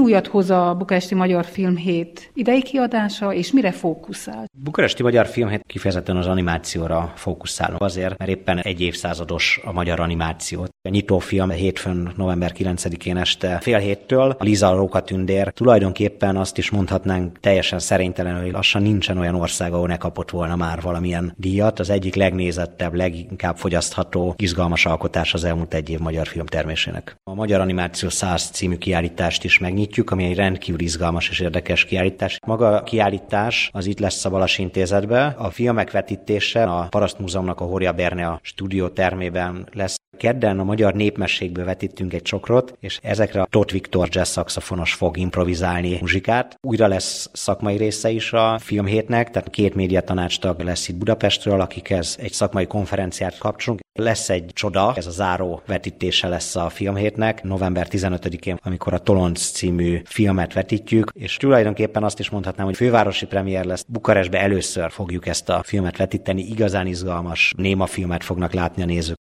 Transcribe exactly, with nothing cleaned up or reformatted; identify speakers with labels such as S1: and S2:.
S1: újat hoz a Bukaresti Magyar Filmhét idei kiadása, és mire fókuszál?
S2: Bukaresti Magyar Filmhét kifejezetten az animációra fókuszálunk azért, mert éppen egy évszázados a magyar animáció. A nyitófilm hétfőn november kilencedikén este fél héttől, a Liza a rókatündér. Tulajdonképpen azt is mondhatnánk teljesen szerénytelenül, hogy lassan nincsen olyan ország, ahol ne kapott volna már valamilyen díjat. Az egyik legnézettebb, leginkább fogyasztható, izgalmas alkotás az elmúlt egy év magyar filmtermésének. A Magyar Animáció száz című kiállítást is megnyitjuk, ami egy rendkívül izgalmas és érdekes kiállítás. Maga a kiállítás az itt lesz a Balas Intézetben. A filmek vetítése a Paraszt Múzeumnak a Horia Bernea stúdió termében lesz. Kedden a magyar népmességből vetítünk egy csokrot, és ezekre a Tóth Viktor jazz szaxofonos fog improvizálni muzsikát. Újra lesz szakmai része is a filmhétnek, tehát két médiatanácstag lesz itt Budapestről, akikhez egy szakmai konferenciát kapcsolunk. Lesz egy csoda, ez a záró vetítése lesz a filmhétnek, november tizenötödikén, amikor a Tolonc című filmet vetítjük, és tulajdonképpen azt is mondhatnám, hogy fővárosi premier lesz. Bukarestben először fogjuk ezt a filmet vetíteni, igazán izgalmas néma filmet fognak látni a nézők.